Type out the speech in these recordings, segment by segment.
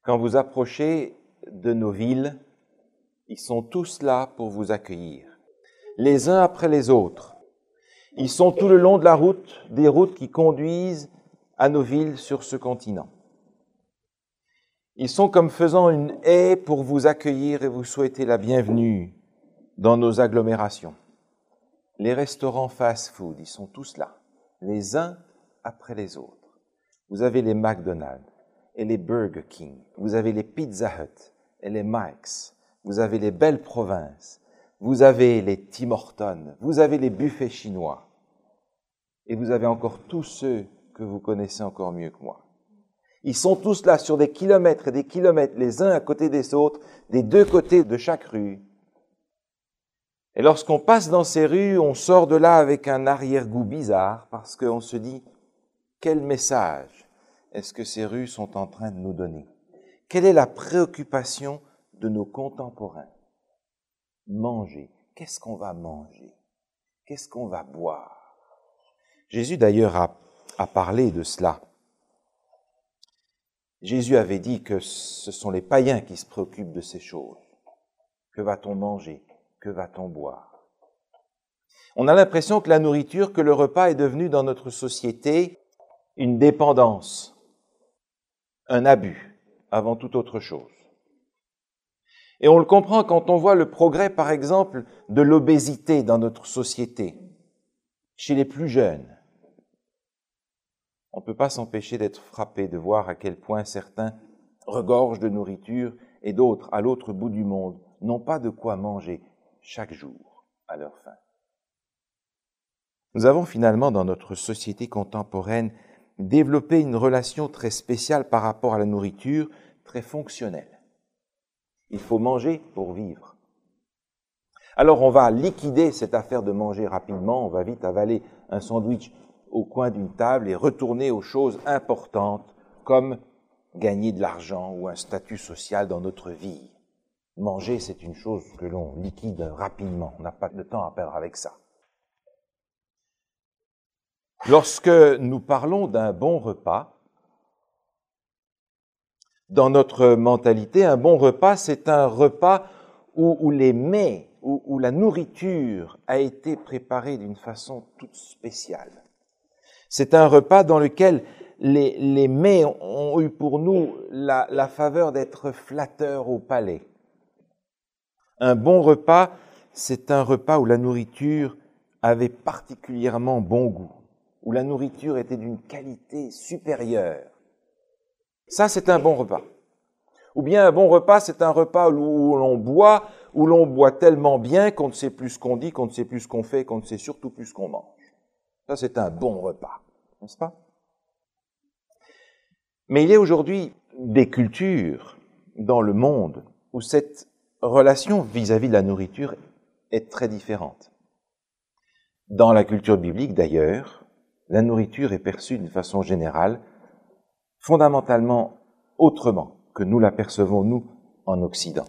Quand vous approchez de nos villes, ils sont tous là pour vous accueillir, les uns après les autres. Ils sont tout le long de la route, des routes qui conduisent à nos villes sur ce continent. Ils sont comme faisant une haie pour vous accueillir et vous souhaiter la bienvenue dans nos agglomérations. Les restaurants fast-food, ils sont tous là, les uns après les autres. Vous avez les McDonald's et les Burger King, vous avez les Pizza Hut et les Mike's, vous avez les belles provinces, vous avez les Tim Hortons, vous avez les buffets chinois, et vous avez encore tous ceux que vous connaissez encore mieux que moi. Ils sont tous là sur des kilomètres et des kilomètres, les uns à côté des autres, des deux côtés de chaque rue. Et lorsqu'on passe dans ces rues, on sort de là avec un arrière-goût bizarre, parce qu'on se dit, quel message est-ce que ces rues sont en train de nous donner? Quelle est la préoccupation de nos contemporains? Manger. Qu'est-ce qu'on va manger? Qu'est-ce qu'on va boire? Jésus d'ailleurs a parlé de cela. Jésus avait dit que ce sont les païens qui se préoccupent de ces choses. Que va-t-on manger? Que va-t-on boire? On a l'impression que la nourriture, que le repas est devenu dans notre société une dépendance, un abus, avant toute autre chose. Et on le comprend quand on voit le progrès, par exemple, de l'obésité dans notre société, chez les plus jeunes. On ne peut pas s'empêcher d'être frappé de voir à quel point certains regorgent de nourriture et d'autres, à l'autre bout du monde, n'ont pas de quoi manger chaque jour à leur faim. Nous avons finalement, dans notre société contemporaine, développé une relation très spéciale par rapport à la nourriture, très fonctionnelle. Il faut manger pour vivre. Alors on va liquider cette affaire de manger rapidement, on va vite avaler un sandwich au coin d'une table et retourner aux choses importantes comme gagner de l'argent ou un statut social dans notre vie. Manger, c'est une chose que l'on liquide rapidement, on n'a pas de temps à perdre avec ça. Lorsque nous parlons d'un bon repas, dans notre mentalité, un bon repas, c'est un repas où les mets, où la nourriture a été préparée d'une façon toute spéciale. C'est un repas dans lequel les mets ont eu pour nous la faveur d'être flatteurs au palais. Un bon repas, c'est un repas où la nourriture avait particulièrement bon goût, où la nourriture était d'une qualité supérieure. Ça, c'est un bon repas. Ou bien un bon repas, c'est un repas où l'on boit tellement bien qu'on ne sait plus ce qu'on dit, qu'on ne sait plus ce qu'on fait, qu'on ne sait surtout plus ce qu'on mange. Ça, c'est un bon repas, n'est-ce pas? Mais il y a aujourd'hui des cultures dans le monde où cette relation vis-à-vis de la nourriture est très différente. Dans la culture biblique, d'ailleurs, la nourriture est perçue d'une façon générale, fondamentalement autrement que nous la percevons, nous, en Occident.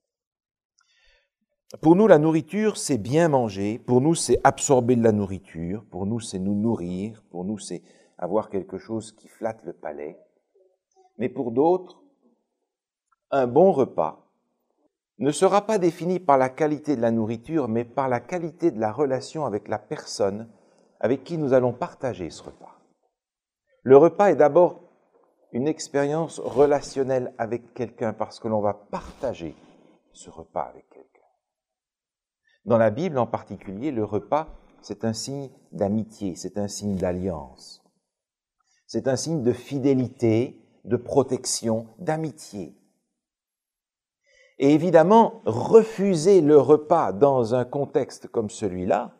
Pour nous, la nourriture, c'est bien manger. Pour nous, c'est absorber de la nourriture. Pour nous, c'est nous nourrir. Pour nous, c'est avoir quelque chose qui flatte le palais. Mais pour d'autres, un bon repas ne sera pas défini par la qualité de la nourriture, mais par la qualité de la relation avec la personne avec qui nous allons partager ce repas. Le repas est d'abord une expérience relationnelle avec quelqu'un parce que l'on va partager ce repas avec quelqu'un. Dans la Bible en particulier, le repas, c'est un signe d'amitié, c'est un signe d'alliance. C'est un signe de fidélité, de protection, d'amitié. Et évidemment, refuser le repas dans un contexte comme celui-là,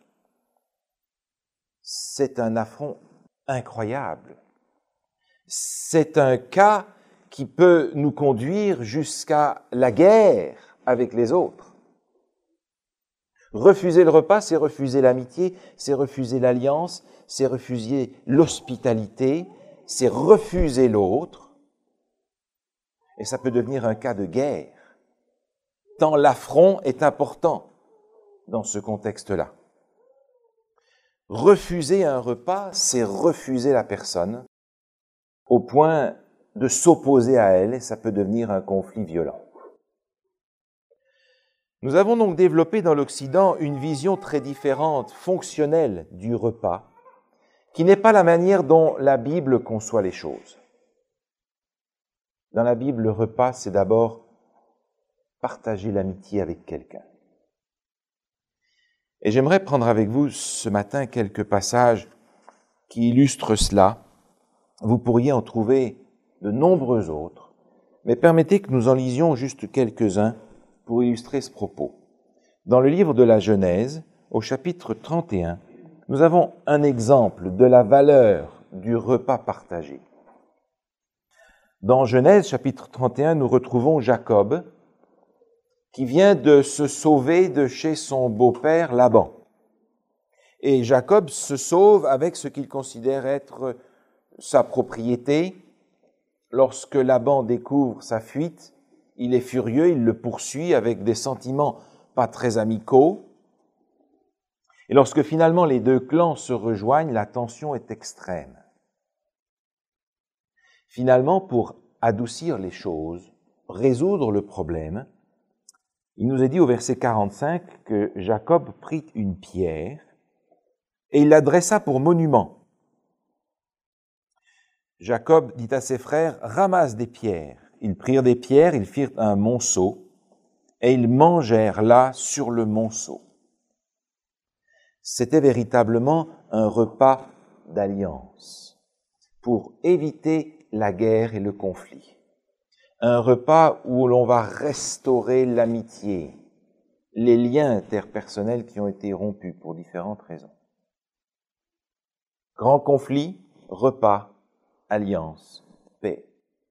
c'est un affront incroyable. C'est un cas qui peut nous conduire jusqu'à la guerre avec les autres. Refuser le repas, c'est refuser l'amitié, c'est refuser l'alliance, c'est refuser l'hospitalité, c'est refuser l'autre. Et ça peut devenir un cas de guerre, tant l'affront est important dans ce contexte-là. Refuser un repas, c'est refuser la personne, au point de s'opposer à elle et ça peut devenir un conflit violent. Nous avons donc développé dans l'Occident une vision très différente, fonctionnelle du repas, qui n'est pas la manière dont la Bible conçoit les choses. Dans la Bible, le repas, c'est d'abord partager l'amitié avec quelqu'un. Et j'aimerais prendre avec vous ce matin quelques passages qui illustrent cela. Vous pourriez en trouver de nombreux autres, mais permettez que nous en lisions juste quelques-uns pour illustrer ce propos. Dans le livre de la Genèse, au chapitre 31, nous avons un exemple de la valeur du repas partagé. Dans Genèse, chapitre 31, nous retrouvons Jacob, qui vient de se sauver de chez son beau-père Laban. Et Jacob se sauve avec ce qu'il considère être sa propriété. Lorsque Laban découvre sa fuite, il est furieux, il le poursuit avec des sentiments pas très amicaux. Et lorsque finalement les deux clans se rejoignent, la tension est extrême. Finalement, pour adoucir les choses, résoudre le problème, il nous est dit au verset 45 que Jacob prit une pierre et il la dressa pour monument. Jacob dit à ses frères, « Ramasse des pierres. » Ils prirent des pierres, ils firent un monceau et ils mangèrent là sur le monceau. C'était véritablement un repas d'alliance pour éviter la guerre et le conflit. Un repas où l'on va restaurer l'amitié, les liens interpersonnels qui ont été rompus pour différentes raisons. Grand conflit, repas, alliance, paix.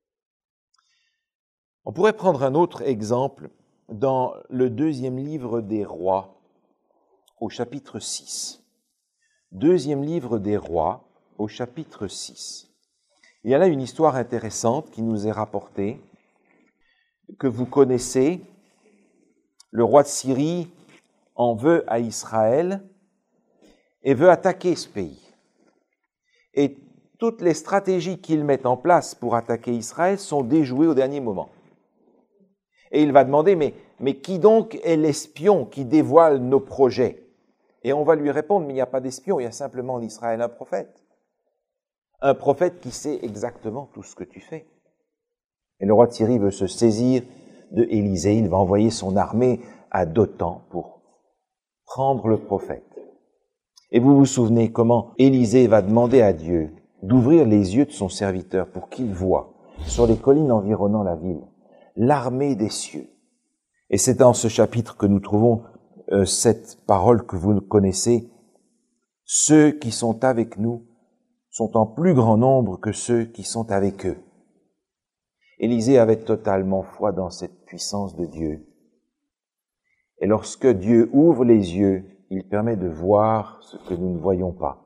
On pourrait prendre un autre exemple dans le 2e livre des Rois, au chapitre 6. 2e livre des Rois, au chapitre 6. Il y a là une histoire intéressante qui nous est rapportée, que vous connaissez. Le roi de Syrie en veut à Israël et veut attaquer ce pays. Et toutes les stratégies qu'il met en place pour attaquer Israël sont déjouées au dernier moment. Et il va demander, mais qui donc est l'espion qui dévoile nos projets? Et on va lui répondre, mais il n'y a pas d'espion, il y a simplement en Israël un prophète. Un prophète qui sait exactement tout ce que tu fais. Et le roi de Syrie veut se saisir de Élisée, il va envoyer son armée à Dothan pour prendre le prophète. Et vous vous souvenez comment Élisée va demander à Dieu d'ouvrir les yeux de son serviteur pour qu'il voie sur les collines environnant la ville l'armée des cieux. Et c'est dans ce chapitre que nous trouvons cette parole que vous connaissez. Ceux qui sont avec nous sont en plus grand nombre que ceux qui sont avec eux. Élisée avait totalement foi dans cette puissance de Dieu. Et lorsque Dieu ouvre les yeux, il permet de voir ce que nous ne voyons pas.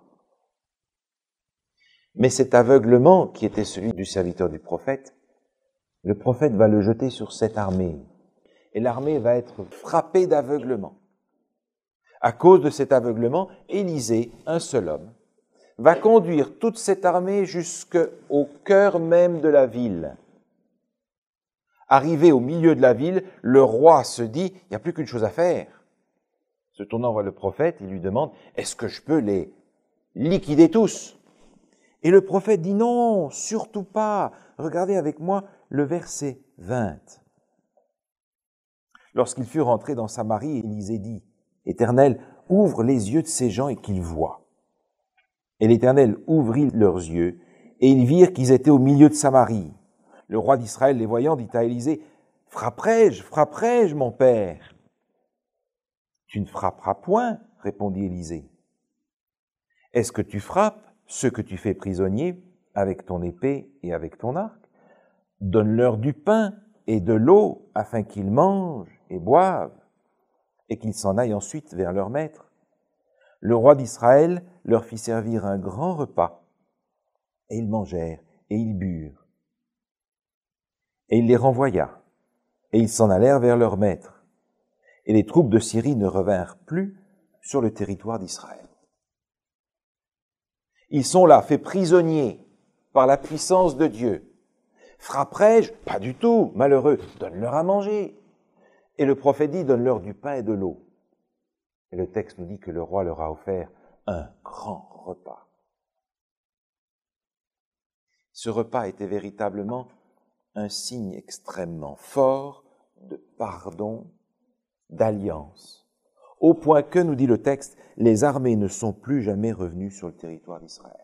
Mais cet aveuglement qui était celui du serviteur du prophète, le prophète va le jeter sur cette armée. Et l'armée va être frappée d'aveuglement. À cause de cet aveuglement, Élisée, un seul homme, va conduire toute cette armée jusqu'au cœur même de la ville. Arrivé au milieu de la ville, le roi se dit, il n'y a plus qu'une chose à faire. Se tournant vers le prophète, il lui demande, est-ce que je peux les liquider tous? Et le prophète dit, non, surtout pas. Regardez avec moi le verset 20. Lorsqu'ils furent rentrés dans Samarie, Élisée dit, Éternel, ouvre les yeux de ces gens et qu'ils voient. Et l'Éternel ouvrit leurs yeux, et ils virent qu'ils étaient au milieu de Samarie. Le roi d'Israël, les voyant, dit à Élisée, frapperai-je, mon père? Tu ne frapperas point, répondit Élisée. Est-ce que tu frappes ceux que tu fais prisonniers avec ton épée et avec ton arc? Donne-leur du pain et de l'eau afin qu'ils mangent et boivent et qu'ils s'en aillent ensuite vers leur maître. Le roi d'Israël leur fit servir un grand repas et ils mangèrent et ils burent. Et il les renvoya et ils s'en allèrent vers leur maître. Et les troupes de Syrie ne revinrent plus sur le territoire d'Israël. Ils sont là, faits prisonniers par la puissance de Dieu, Frapperai-je? Pas du tout, malheureux, donne-leur à manger. Et le prophète dit, donne-leur du pain et de l'eau. Et le texte nous dit que le roi leur a offert un grand repas. Ce repas était véritablement un signe extrêmement fort de pardon, d'alliance, au point que, nous dit le texte, les armées ne sont plus jamais revenues sur le territoire d'Israël.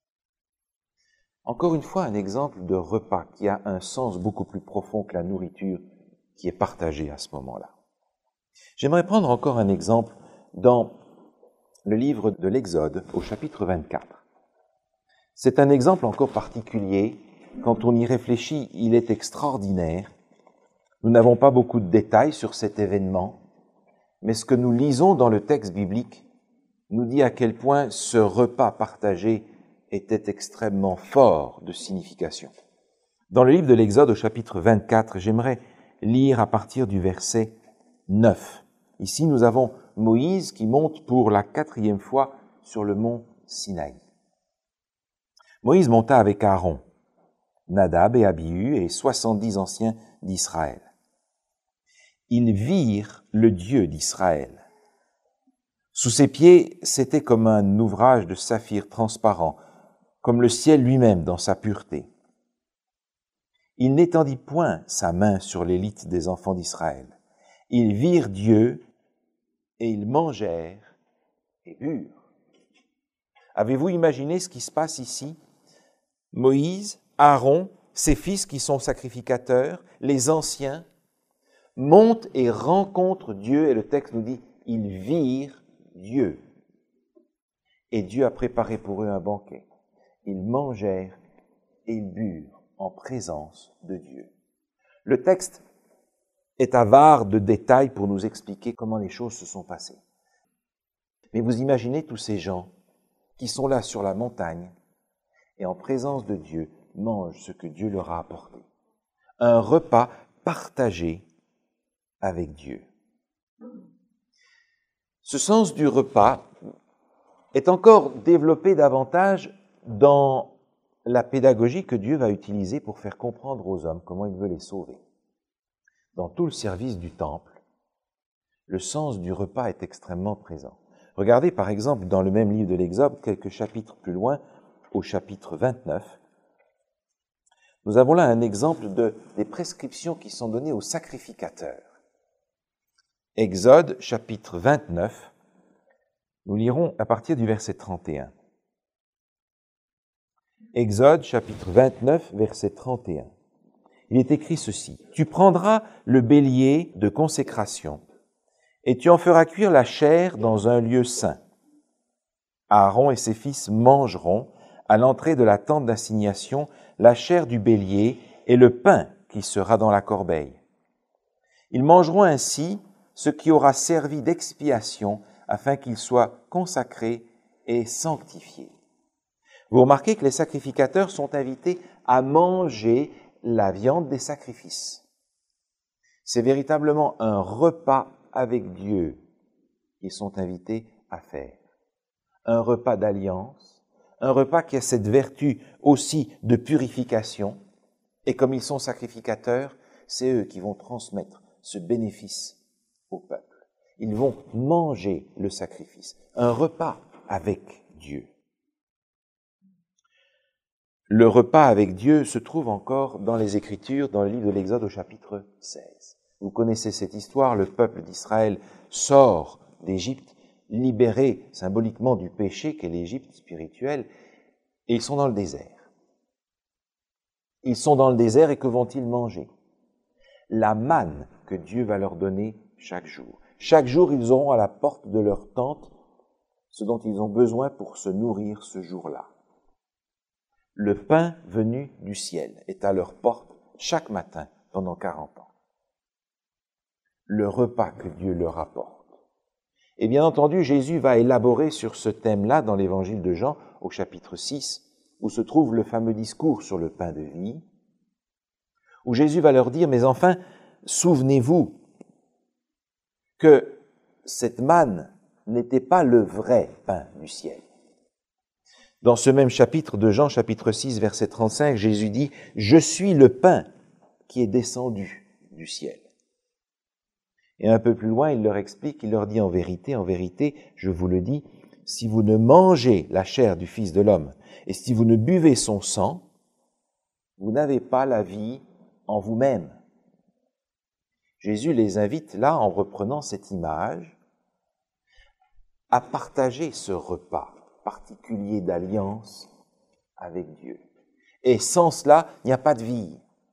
Encore une fois, un exemple de repas qui a un sens beaucoup plus profond que la nourriture qui est partagée à ce moment-là. J'aimerais prendre encore un exemple dans le livre de l'Exode, au chapitre 24. C'est un exemple encore particulier. Quand on y réfléchit, il est extraordinaire. Nous n'avons pas beaucoup de détails sur cet événement, mais ce que nous lisons dans le texte biblique nous dit à quel point ce repas partagé était extrêmement fort de signification. Dans le livre de l'Exode, au chapitre 24, j'aimerais lire à partir du verset 9. Ici, nous avons Moïse qui monte pour la 4e fois sur le mont Sinaï. Moïse monta avec Aaron, Nadab et Abihu et 70 anciens d'Israël. Ils virent le Dieu d'Israël. Sous ses pieds, c'était comme un ouvrage de saphir transparent, comme le ciel lui-même dans sa pureté. Il n'étendit point sa main sur l'élite des enfants d'Israël. Ils virent Dieu et ils mangèrent et burent. Avez-vous imaginé ce qui se passe ici? Moïse, Aaron, ses fils qui sont sacrificateurs, les anciens, montent et rencontrent Dieu, et le texte nous dit, ils virent Dieu. Et Dieu a préparé pour eux un banquet. Ils mangèrent et ils burent en présence de Dieu. Le texte est avare de détails pour nous expliquer comment les choses se sont passées. Mais vous imaginez tous ces gens qui sont là sur la montagne et en présence de Dieu mangent ce que Dieu leur a apporté. Un repas partagé avec Dieu. Ce sens du repas est encore développé davantage dans la pédagogie que Dieu va utiliser pour faire comprendre aux hommes comment il veut les sauver. Dans tout le service du temple, le sens du repas est extrêmement présent. Regardez par exemple dans le même livre de l'Exode, quelques chapitres plus loin, au chapitre 29, nous avons là un exemple des prescriptions qui sont données aux sacrificateurs. Exode, chapitre 29, nous lirons à partir du verset 31. Exode, chapitre 29, verset 31. Il est écrit ceci. « Tu prendras le bélier de consécration et tu en feras cuire la chair dans un lieu saint. Aaron et ses fils mangeront à l'entrée de la tente d'assignation la chair du bélier et le pain qui sera dans la corbeille. Ils mangeront ainsi ce qui aura servi d'expiation afin qu'il soit consacré et sanctifié. » Vous remarquez que les sacrificateurs sont invités à manger la viande des sacrifices. C'est véritablement un repas avec Dieu qu'ils sont invités à faire. Un repas d'alliance, un repas qui a cette vertu aussi de purification. Et comme ils sont sacrificateurs, c'est eux qui vont transmettre ce bénéfice au peuple. Ils vont manger le sacrifice, un repas avec Dieu. Le repas avec Dieu se trouve encore dans les Écritures, dans le livre de l'Exode au chapitre 16. Vous connaissez cette histoire, le peuple d'Israël sort d'Égypte, libéré symboliquement du péché qu'est l'Égypte spirituelle, et ils sont dans le désert. Ils sont dans le désert et que vont-ils manger? La manne que Dieu va leur donner chaque jour. Chaque jour, ils auront à la porte de leur tente ce dont ils ont besoin pour se nourrir ce jour-là. Le pain venu du ciel est à leur porte chaque matin pendant 40 ans. Le repas que Dieu leur apporte. Et bien entendu, Jésus va élaborer sur ce thème-là dans l'évangile de Jean, au chapitre 6, où se trouve le fameux discours sur le pain de vie, où Jésus va leur dire, mais enfin, souvenez-vous que cette manne n'était pas le vrai pain du ciel. Dans ce même chapitre de Jean, chapitre 6, verset 35, Jésus dit « Je suis le pain qui est descendu du ciel ». Et un peu plus loin, il leur explique, il leur dit en vérité, je vous le dis, si vous ne mangez la chair du Fils de l'homme et si vous ne buvez son sang, vous n'avez pas la vie en vous-même. Jésus les invite là, en reprenant cette image, à partager ce repas particulier d'alliance avec Dieu. Et sans cela, il n'y a pas de vie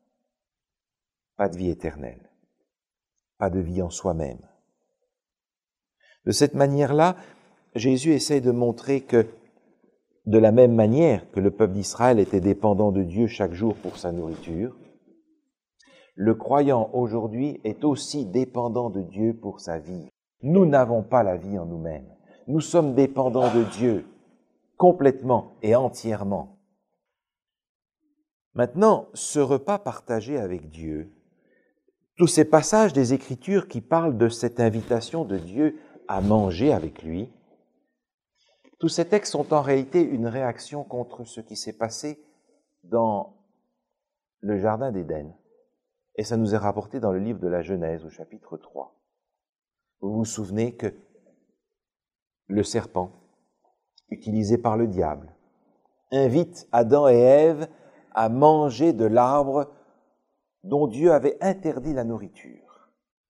éternelle, pas de vie en soi-même. De cette manière-là, Jésus essaie de montrer que, de la même manière que le peuple d'Israël était dépendant de Dieu chaque jour pour sa nourriture, le croyant aujourd'hui est aussi dépendant de Dieu pour sa vie. Nous n'avons pas la vie en nous-mêmes. Nous sommes dépendants de Dieu, complètement et entièrement. Maintenant, ce repas partagé avec Dieu, tous ces passages des Écritures qui parlent de cette invitation de Dieu à manger avec lui, tous ces textes sont en réalité une réaction contre ce qui s'est passé dans le Jardin d'Éden. Et ça nous est rapporté dans le livre de la Genèse, au chapitre 3. Vous vous souvenez que le serpent, utilisé par le diable, invite Adam et Ève à manger de l'arbre dont Dieu avait interdit la nourriture.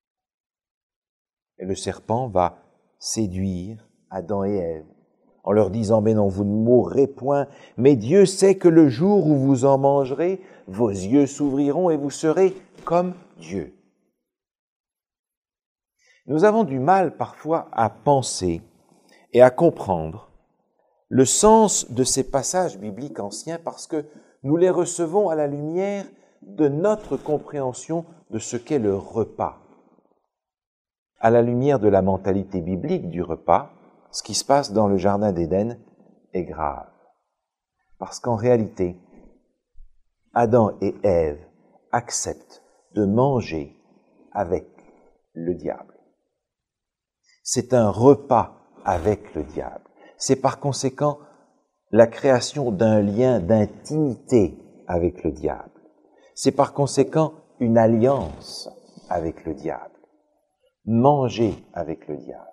Et le serpent va séduire Adam et Ève en leur disant « Mais non, vous ne mourrez point, mais Dieu sait que le jour où vous en mangerez, vos yeux s'ouvriront et vous serez comme Dieu. » Nous avons du mal parfois à penser et à comprendre le sens de ces passages bibliques anciens parce que nous les recevons à la lumière de notre compréhension de ce qu'est le repas. À la lumière de la mentalité biblique du repas, ce qui se passe dans le Jardin d'Éden est grave. Parce qu'en réalité, Adam et Ève acceptent de manger avec le diable. C'est un repas avec le diable. C'est par conséquent la création d'un lien d'intimité avec le diable. C'est par conséquent une alliance avec le diable. Manger avec le diable.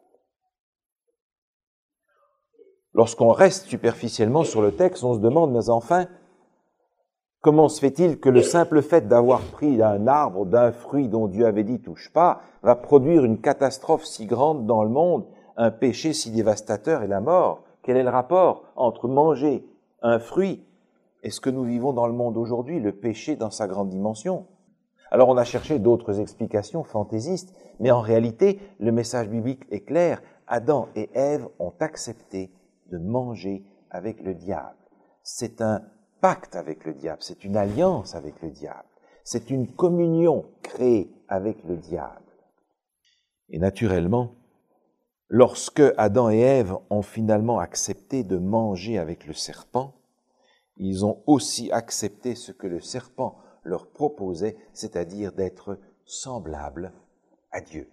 Lorsqu'on reste superficiellement sur le texte, on se demande, mais enfin, comment se fait-il que le simple fait d'avoir pris un arbre, d'un fruit dont Dieu avait dit « touche pas », va produire une catastrophe si grande dans le monde, un péché si dévastateur et la mort? Quel est le rapport entre manger un fruit et ce que nous vivons dans le monde aujourd'hui, le péché dans sa grande dimension? Alors on a cherché d'autres explications fantaisistes, mais en réalité, le message biblique est clair. Adam et Ève ont accepté de manger avec le diable. C'est un pacte avec le diable, c'est une alliance avec le diable, c'est une communion créée avec le diable. Et naturellement, lorsque Adam et Ève ont finalement accepté de manger avec le serpent, ils ont aussi accepté ce que le serpent leur proposait, c'est-à-dire d'être semblables à Dieu.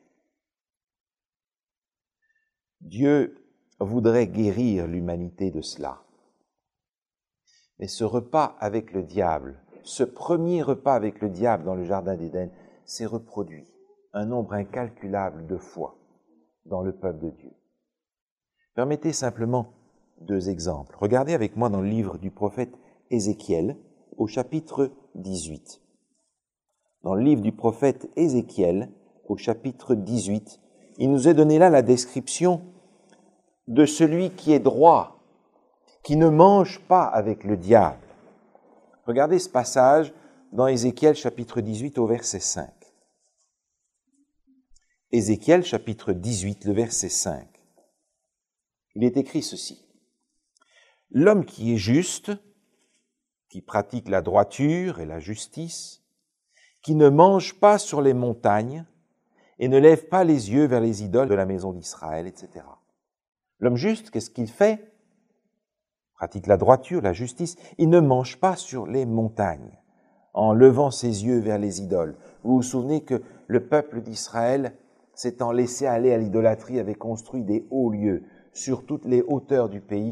Dieu voudrait guérir l'humanité de cela. Mais ce repas avec le diable, ce premier repas avec le diable dans le Jardin d'Éden, s'est reproduit un nombre incalculable de fois dans le peuple de Dieu. Permettez simplement 2 exemples. Regardez avec moi dans le livre du prophète Ézéchiel, au chapitre 18. Dans le livre du prophète Ézéchiel, au chapitre 18, il nous est donné là la description de celui qui est droit, qui ne mange pas avec le diable. Regardez ce passage dans Ézéchiel chapitre 18 au verset 5. Ézéchiel chapitre 18, le verset 5. Il est écrit ceci. « L'homme qui est juste, qui pratique la droiture et la justice, qui ne mange pas sur les montagnes et ne lève pas les yeux vers les idoles de la maison d'Israël, etc. » L'homme juste, qu'est-ce qu'il fait? Pratique la droiture, la justice. Il ne mange pas sur les montagnes, en levant ses yeux vers les idoles. Vous vous souvenez que le peuple d'Israël, s'étant laissé aller à l'idolâtrie, avait construit des hauts lieux sur toutes les hauteurs du pays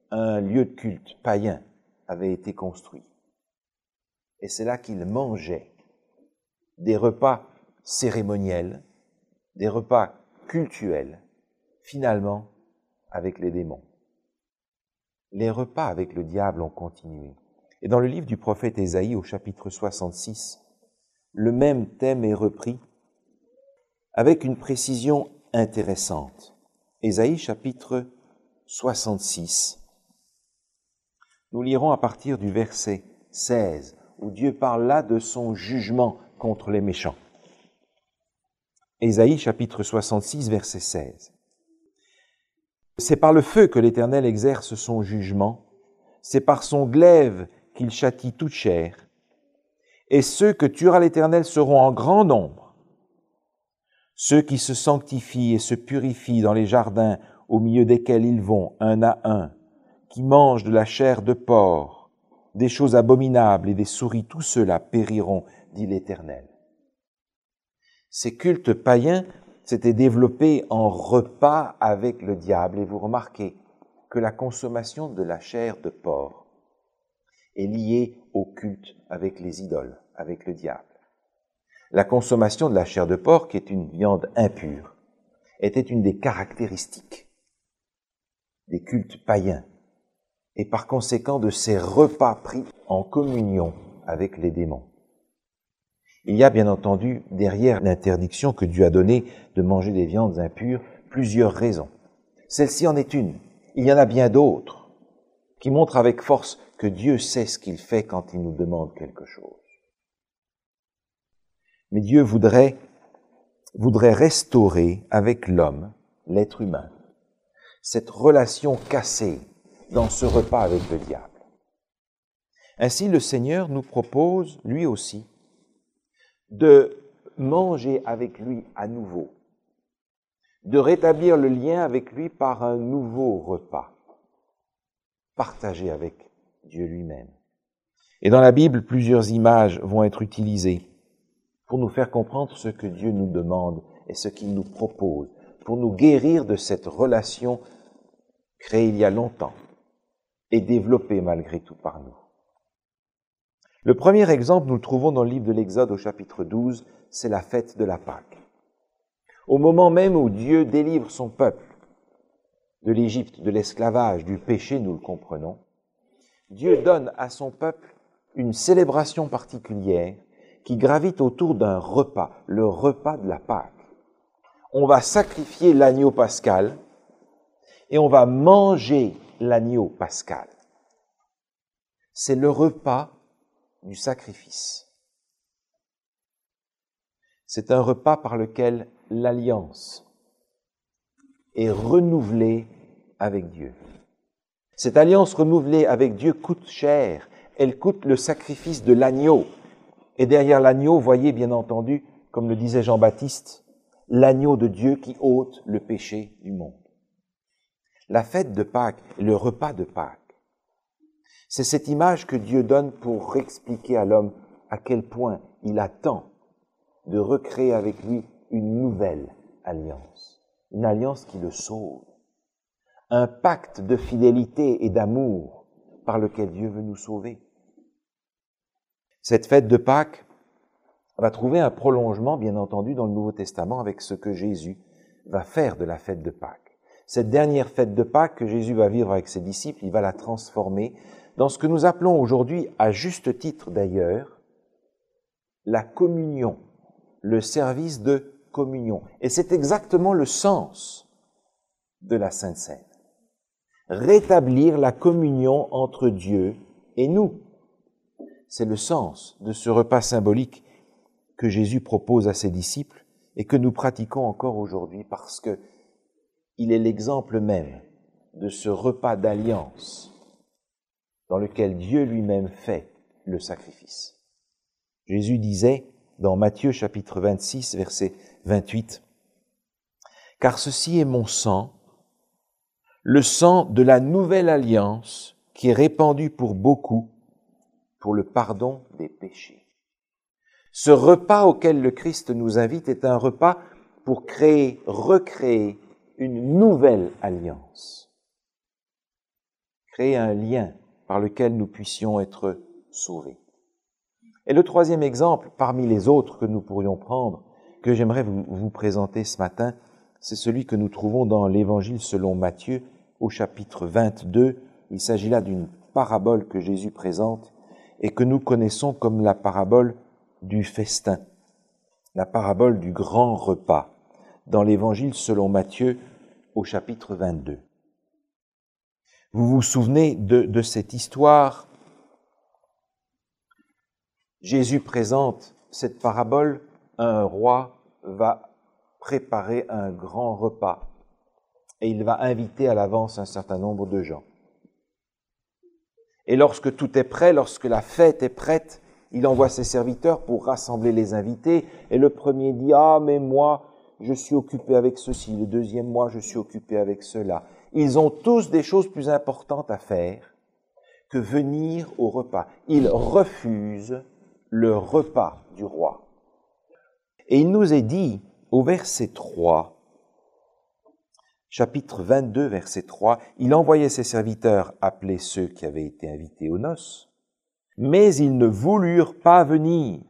un lieu de culte païen avait été construit. Et c'est là qu'ils mangeaient des repas cérémoniels, des repas cultuels, finalement avec les démons. Les repas avec le diable ont continué. Et dans le livre du prophète Ésaïe, au chapitre 66, le même thème est repris avec une précision intéressante. Ésaïe, chapitre 66. Nous lirons à partir du verset 16, où Dieu parle là de son jugement contre les méchants. Ésaïe, chapitre 66, verset 16. C'est par le feu que l'Éternel exerce son jugement, c'est par son glaive qu'il châtie toute chair, et ceux que tuera l'Éternel seront en grand nombre. Ceux qui se sanctifient et se purifient dans les jardins au milieu desquels ils vont, un à un, qui mangent de la chair de porc, des choses abominables et des souris, tous ceux-là périront, dit l'Éternel. Ces cultes païens s'étaient développés en repas avec le diable, et vous remarquez que la consommation de la chair de porc est liée au culte avec les idoles, avec le diable. La consommation de la chair de porc, qui est une viande impure, était une des caractéristiques des cultes païens, et par conséquent de ces repas pris en communion avec les démons. Il y a bien entendu, derrière l'interdiction que Dieu a donnée de manger des viandes impures, plusieurs raisons. Celle-ci en est une. Il y en a bien d'autres qui montrent avec force que Dieu sait ce qu'il fait quand il nous demande quelque chose. Mais Dieu voudrait restaurer avec l'homme, l'être humain, cette relation cassée dans ce repas avec le diable. Ainsi, le Seigneur nous propose, lui aussi, de manger avec lui à nouveau, de rétablir le lien avec lui par un nouveau repas, partagé avec Dieu lui-même. Et dans la Bible, plusieurs images vont être utilisées pour nous faire comprendre ce que Dieu nous demande et ce qu'il nous propose, pour nous guérir de cette relation créée il y a longtemps et développée malgré tout par nous. Le premier exemple, nous le trouvons dans le livre de l'Exode au chapitre 12, c'est la fête de la Pâque. Au moment même où Dieu délivre son peuple de l'Égypte, de l'esclavage, du péché, nous le comprenons, Dieu donne à son peuple une célébration particulière qui gravite autour d'un repas, le repas de la Pâque. On va sacrifier l'agneau pascal et on va manger l'agneau pascal. C'est le repas du sacrifice. C'est un repas par lequel l'alliance est renouvelée avec Dieu. Cette alliance renouvelée avec Dieu coûte cher. Elle coûte le sacrifice de l'agneau. Et derrière l'agneau, voyez bien entendu, comme le disait Jean-Baptiste, l'agneau de Dieu qui ôte le péché du monde. La fête de Pâques, le repas de Pâques, c'est cette image que Dieu donne pour expliquer à l'homme à quel point il attend de recréer avec lui une nouvelle alliance, une alliance qui le sauve, un pacte de fidélité et d'amour par lequel Dieu veut nous sauver. Cette fête de Pâques va trouver un prolongement, bien entendu, dans le Nouveau Testament avec ce que Jésus va faire de la fête de Pâques. Cette dernière fête de Pâques que Jésus va vivre avec ses disciples, il va la transformer dans ce que nous appelons aujourd'hui, à juste titre d'ailleurs, la communion, le service de communion. Et c'est exactement le sens de la Sainte Seine. Rétablir la communion entre Dieu et nous. C'est le sens de ce repas symbolique que Jésus propose à ses disciples et que nous pratiquons encore aujourd'hui parce que il est l'exemple même de ce repas d'alliance dans lequel Dieu lui-même fait le sacrifice. Jésus disait dans Matthieu chapitre 26, verset 28, « Car ceci est mon sang, le sang de la nouvelle alliance qui est répandu pour beaucoup pour le pardon des péchés. » Ce repas auquel le Christ nous invite est un repas pour recréer une nouvelle alliance. créer un lien par lequel nous puissions être sauvés. Et le troisième exemple, parmi les autres que nous pourrions prendre, que j'aimerais vous présenter ce matin, c'est celui que nous trouvons dans l'Évangile selon Matthieu, au chapitre 22. Il s'agit là d'une parabole que Jésus présente et que nous connaissons comme la parabole du festin, la parabole du grand repas, dans l'Évangile selon Matthieu, au chapitre 22. Vous vous souvenez de cette histoire? Jésus présente cette parabole. Un roi va préparer un grand repas et il va inviter à l'avance un certain nombre de gens. Et lorsque tout est prêt, lorsque la fête est prête, il envoie ses serviteurs pour rassembler les invités. Et le premier dit « Ah, mais moi, je suis occupé avec ceci. » Le deuxième, « Moi, je suis occupé avec cela. » Ils ont tous des choses plus importantes à faire que venir au repas. Ils refusent le repas du roi. Et il nous est dit au verset 3, chapitre 22, verset 3, il envoyait ses serviteurs appeler ceux qui avaient été invités aux noces, mais ils ne voulurent pas venir.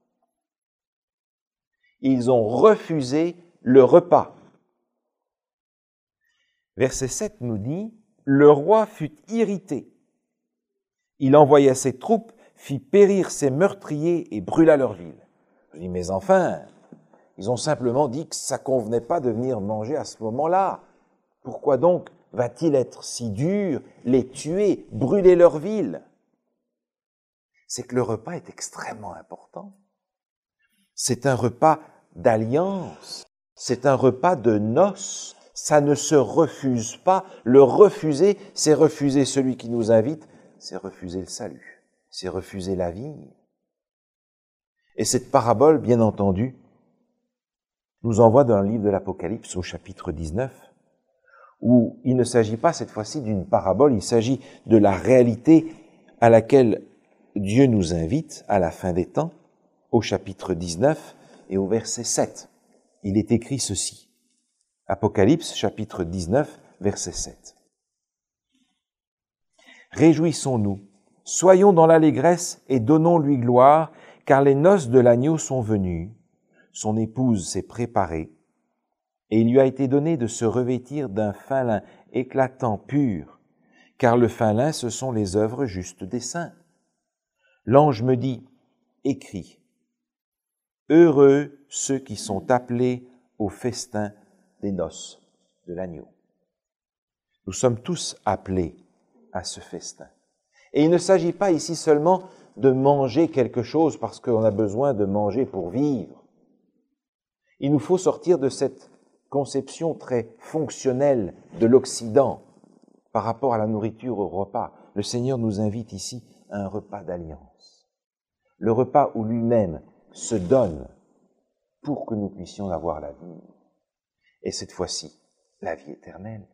Ils ont refusé le repas. Verset 7 nous dit, le roi fut irrité. Il envoya ses troupes, fit périr ses meurtriers et brûla leur ville. Je dis, mais enfin, ils ont simplement dit que ça convenait pas de venir manger à ce moment-là. Pourquoi donc va-t-il être si dur, les tuer, brûler leur ville? C'est que le repas est extrêmement important. C'est un repas d'alliance, c'est un repas de noces. Ça ne se refuse pas. Le refuser, c'est refuser celui qui nous invite, c'est refuser le salut, c'est refuser la vie. Et cette parabole, bien entendu, nous envoie dans le livre de l'Apocalypse au chapitre 19, où il ne s'agit pas cette fois-ci d'une parabole, il s'agit de la réalité à laquelle Dieu nous invite à la fin des temps, au chapitre 19 et au verset 7. Il est écrit ceci. Apocalypse, chapitre 19, verset 7. Réjouissons-nous, soyons dans l'allégresse et donnons-lui gloire, car les noces de l'agneau sont venues, son épouse s'est préparée, et il lui a été donné de se revêtir d'un fin lin éclatant, pur, car le fin lin, ce sont les œuvres justes des saints. L'ange me dit, écris, heureux ceux qui sont appelés au festin des noces de l'agneau. Nous sommes tous appelés à ce festin. Et il ne s'agit pas ici seulement de manger quelque chose parce qu'on a besoin de manger pour vivre. Il nous faut sortir de cette conception très fonctionnelle de l'Occident par rapport à la nourriture, au repas. Le Seigneur nous invite ici à un repas d'alliance. Le repas où lui-même se donne pour que nous puissions avoir la vie. Et cette fois-ci, la vie éternelle.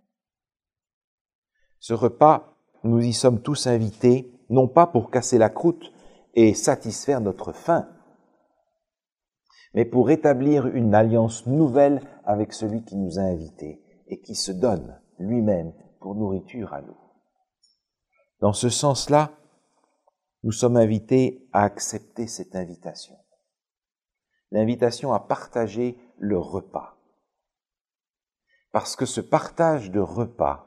Ce repas, nous y sommes tous invités, non pas pour casser la croûte et satisfaire notre faim, mais pour établir une alliance nouvelle avec celui qui nous a invités et qui se donne lui-même pour nourriture à nous. Dans ce sens-là, nous sommes invités à accepter cette invitation. L'invitation à partager le repas. Parce que ce partage de repas,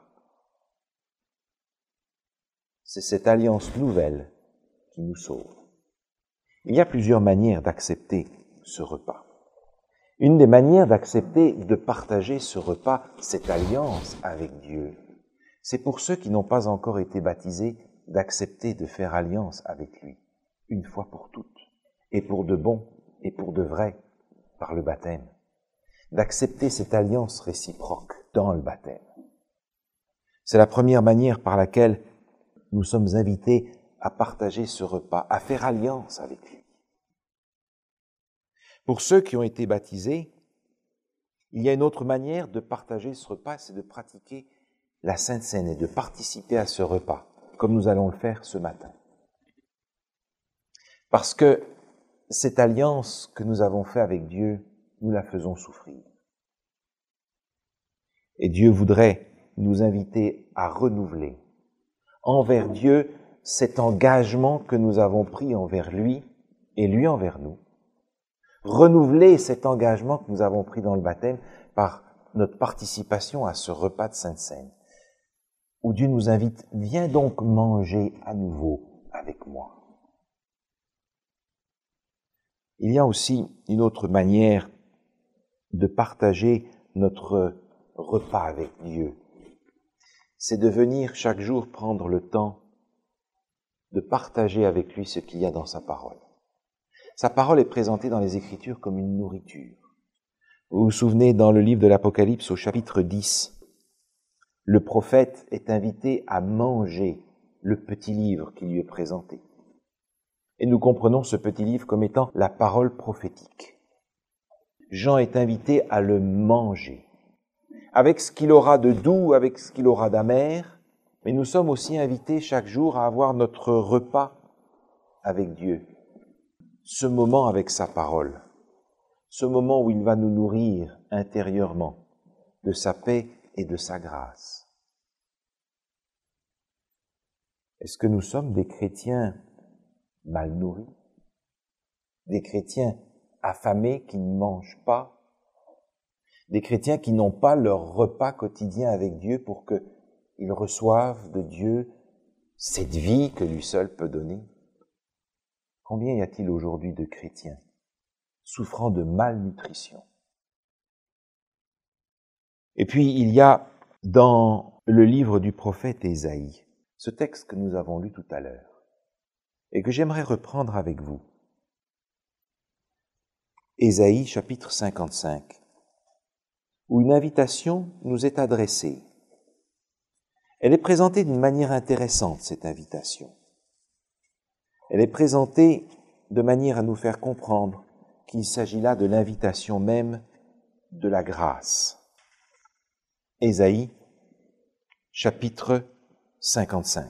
c'est cette alliance nouvelle qui nous sauve. Il y a plusieurs manières d'accepter ce repas. Une des manières d'accepter de partager ce repas, cette alliance avec Dieu, c'est pour ceux qui n'ont pas encore été baptisés d'accepter de faire alliance avec lui, une fois pour toutes, et pour de bon et pour de vrai, par le baptême. D'accepter cette alliance réciproque dans le baptême. C'est la première manière par laquelle nous sommes invités à partager ce repas, à faire alliance avec lui. Pour ceux qui ont été baptisés, il y a une autre manière de partager ce repas, c'est de pratiquer la Sainte Seine et de participer à ce repas, comme nous allons le faire ce matin. Parce que cette alliance que nous avons faite avec Dieu, nous la faisons souffrir. Et Dieu voudrait nous inviter à renouveler, envers Dieu cet engagement que nous avons pris envers lui et lui envers nous. Renouveler cet engagement que nous avons pris dans le baptême par notre participation à ce repas de Sainte Seine, où Dieu nous invite, viens donc manger à nouveau avec moi. Il y a aussi une autre manière de partager notre repas avec Dieu. C'est de venir chaque jour prendre le temps de partager avec lui ce qu'il y a dans sa parole. Sa parole est présentée dans les Écritures comme une nourriture. Vous vous souvenez, dans le livre de l'Apocalypse, au chapitre 10, le prophète est invité à manger le petit livre qui lui est présenté. Et nous comprenons ce petit livre comme étant la parole prophétique. Jean est invité à le manger, avec ce qu'il aura de doux, avec ce qu'il aura d'amer, mais nous sommes aussi invités chaque jour à avoir notre repas avec Dieu, ce moment avec sa parole, ce moment où il va nous nourrir intérieurement de sa paix et de sa grâce. Est-ce que nous sommes des chrétiens mal nourris, des chrétiens affamés qui ne mangent pas, des chrétiens qui n'ont pas leur repas quotidien avec Dieu pour qu'ils reçoivent de Dieu cette vie que lui seul peut donner? Combien y a-t-il aujourd'hui de chrétiens souffrant de malnutrition? Et puis il y a dans le livre du prophète Ésaïe, ce texte que nous avons lu tout à l'heure, et que j'aimerais reprendre avec vous. Ésaïe chapitre 55, où une invitation nous est adressée. Elle est présentée d'une manière intéressante, cette invitation. Elle est présentée de manière à nous faire comprendre qu'il s'agit là de l'invitation même de la grâce. Ésaïe chapitre 55.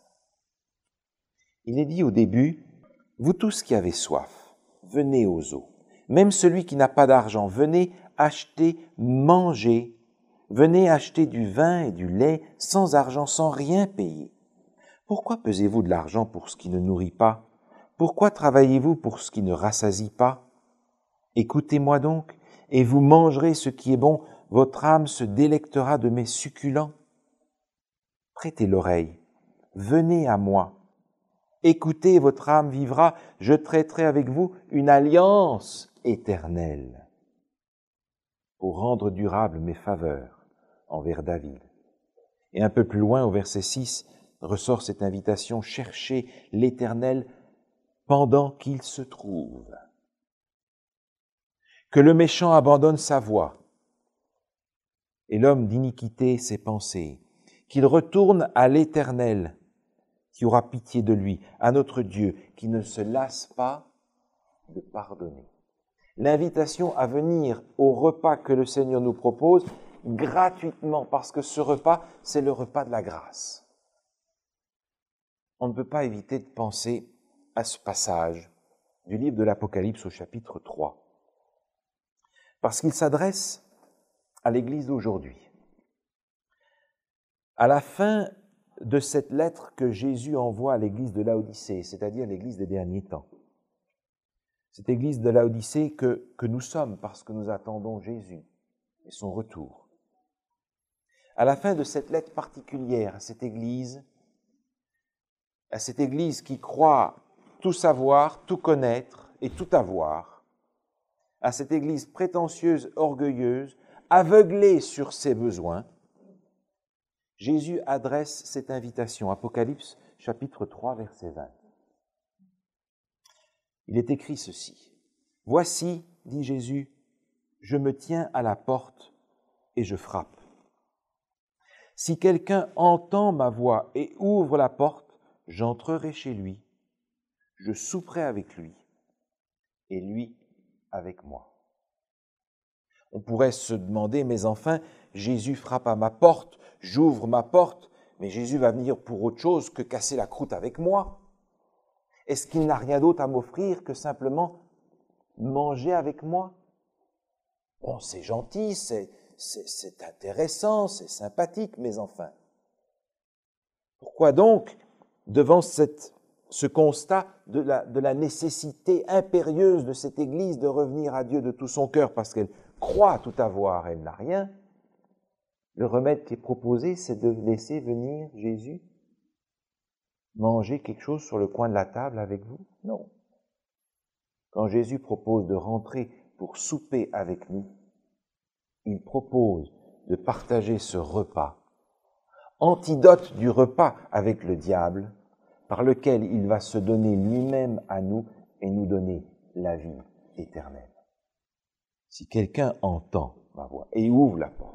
Il est dit au début, « Vous tous qui avez soif, venez aux eaux. Même celui qui n'a pas d'argent, venez acheter, manger. Venez acheter du vin et du lait sans argent, sans rien payer. Pourquoi pesez-vous de l'argent pour ce qui ne nourrit pas? Pourquoi travaillez-vous pour ce qui ne rassasie pas? Écoutez-moi donc, et vous mangerez ce qui est bon. Votre âme se délectera de mes succulents. Prêtez l'oreille, venez à moi. Écoutez, votre âme vivra, je traiterai avec vous une alliance éternelle pour rendre durables mes faveurs envers David. » Et un peu plus loin, au verset 6, ressort cette invitation, « Cherchez l'Éternel pendant qu'il se trouve. » Que le méchant abandonne sa voie et l'homme d'iniquité ses pensées, qu'il retourne à l'Éternel, qui aura pitié de lui, à notre Dieu, qui ne se lasse pas de pardonner. L'invitation à venir au repas que le Seigneur nous propose gratuitement, parce que ce repas, c'est le repas de la grâce. On ne peut pas éviter de penser à ce passage du livre de l'Apocalypse au chapitre 3, parce qu'il s'adresse à l'Église d'aujourd'hui. À la fin de cette lettre que Jésus envoie à l'église de Laodicée, c'est-à-dire l'église des derniers temps. Cette église de Laodicée que nous sommes parce que nous attendons Jésus et son retour. À la fin de cette lettre particulière à cette église qui croit tout savoir, tout connaître et tout avoir, à cette église prétentieuse, orgueilleuse, aveuglée sur ses besoins, Jésus adresse cette invitation, Apocalypse chapitre 3, verset 20. Il est écrit ceci, « Voici, dit Jésus, je me tiens à la porte et je frappe. Si quelqu'un entend ma voix et ouvre la porte, j'entrerai chez lui, je souperai avec lui et lui avec moi. » On pourrait se demander, mais enfin, Jésus frappe à ma porte, j'ouvre ma porte, mais Jésus va venir pour autre chose que casser la croûte avec moi. Est-ce qu'il n'a rien d'autre à m'offrir que simplement manger avec moi? Bon, c'est gentil, c'est intéressant, c'est sympathique, mais enfin, Pourquoi donc, devant ce constat de la nécessité impérieuse de cette Église de revenir à Dieu de tout son cœur parce qu'elle croit tout avoir, elle n'a rien, le remède qui est proposé, c'est de laisser venir Jésus manger quelque chose sur le coin de la table avec vous? Non. Quand Jésus propose de rentrer pour souper avec nous, il propose de partager ce repas, antidote du repas avec le diable, par lequel il va se donner lui-même à nous et nous donner la vie éternelle. Si quelqu'un entend ma voix et ouvre la porte,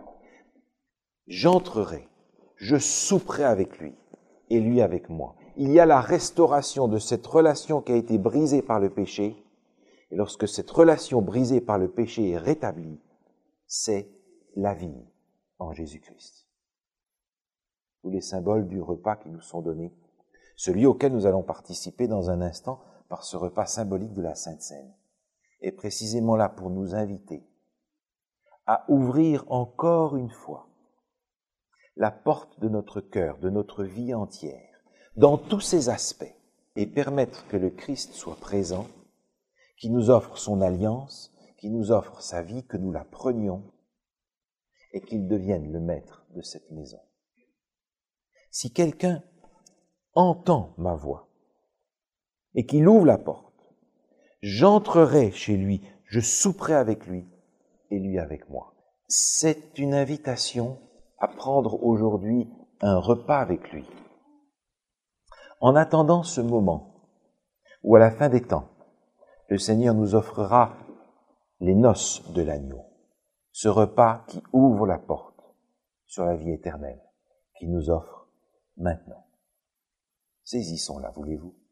j'entrerai, je souperai avec lui et lui avec moi. Il y a la restauration de cette relation qui a été brisée par le péché, et lorsque cette relation brisée par le péché est rétablie, c'est la vie en Jésus-Christ. Tous les symboles du repas qui nous sont donnés, celui auquel nous allons participer dans un instant par ce repas symbolique de la Sainte Seine, est précisément là pour nous inviter à ouvrir encore une fois la porte de notre cœur, de notre vie entière, dans tous ses aspects, et permettre que le Christ soit présent, qui nous offre son alliance, qui nous offre sa vie, que nous la prenions, et qu'il devienne le maître de cette maison. Si quelqu'un entend ma voix et qu'il ouvre la porte, j'entrerai chez lui, je souperai avec lui et lui avec moi. C'est une invitation à prendre aujourd'hui un repas avec lui. En attendant ce moment où à la fin des temps, le Seigneur nous offrira les noces de l'agneau, ce repas qui ouvre la porte sur la vie éternelle, qui nous offre maintenant. Saisissons-la, voulez-vous?